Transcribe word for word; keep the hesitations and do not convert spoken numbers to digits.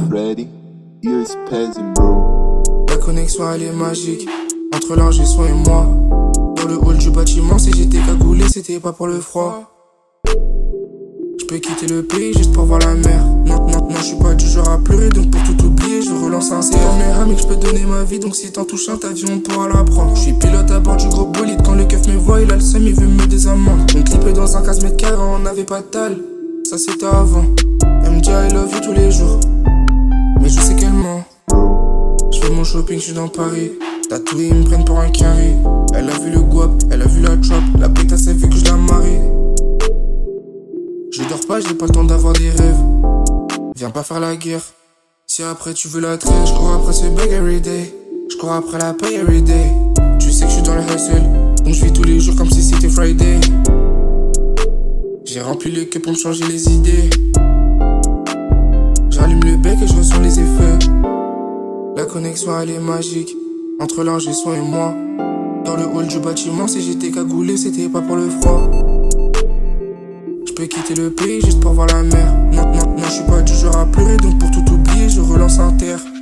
ready? Here's peasant, bro. La connexion elle est magique entre l'ingé son et moi. Dans le hall du bâtiment, si j'étais cagoulé, c'était pas pour le froid. J'peux quitter le pays juste pour voir la mer. Non, non, non, j'suis pas du genre à pleurer, donc pour tout oublier, je relance un C. C'est dans mes rames et que j'peux donner ma vie, donc si t'en touches un, ta vie on pourra la prendre. J'suis pilote à bord du gros bolide, quand le keuf me voit, il a le seum, il veut me désamende. On clippait dans un quinze mètres carrés, on avait pas de tal, ça c'était avant. Elle me dit I love you tous les jours, mais je sais qu'elle ment. J'fais mon shopping, j'suis dans Paris. Tatoués, ils me prennent pour un carré. Elle a vu le guap, elle a vu la trap. La pétasse, elle veut que je la marie. Je dors pas, j'ai pas le temps d'avoir des rêves. Viens pas faire la guerre. Si après tu veux la trêve, je cours après ce bag everyday. Je cours après la paye everyday. Tu sais que je suis dans le hustle, donc je vis tous les jours comme si c'était Friday. J'ai rempli le quai pour me changer les idées. J'allume le bec et je ressens les effets. La connexion elle est magique entre l'ingé son et moi. Dans le hall du bâtiment, si j'étais cagoulé, c'était pas pour le froid. J'peux quitter le pays juste pour voir la mer. Non, non, non, j'suis pas du genre à pleurer, donc pour tout oublier, je relance un terre.